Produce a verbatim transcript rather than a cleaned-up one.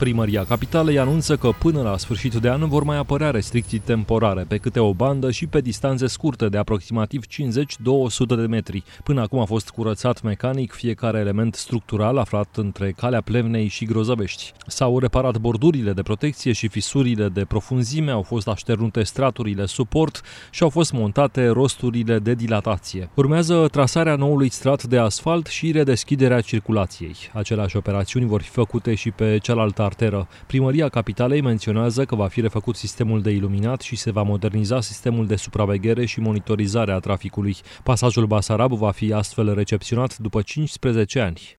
Primăria Capitalei anunță că până la sfârșitul de an vor mai apărea restricții temporare pe câte o bandă și pe distanțe scurte de aproximativ cincizeci - două sute de metri. Până acum a fost curățat mecanic fiecare element structural aflat între Calea Plevnei și Grozăvești. S-au reparat bordurile de protecție și fisurile de profunzime, au fost așternute straturile suport și au fost montate rosturile de dilatație. Urmează trasarea noului strat de asfalt și redeschiderea circulației. Aceleași operațiuni vor fi făcute și pe cealaltă arteră. Primăria Capitalei menționează că va fi refăcut sistemul de iluminat și se va moderniza sistemul de supraveghere și monitorizare a traficului. Pasajul Basarab va fi astfel recepționat după cincisprezece ani.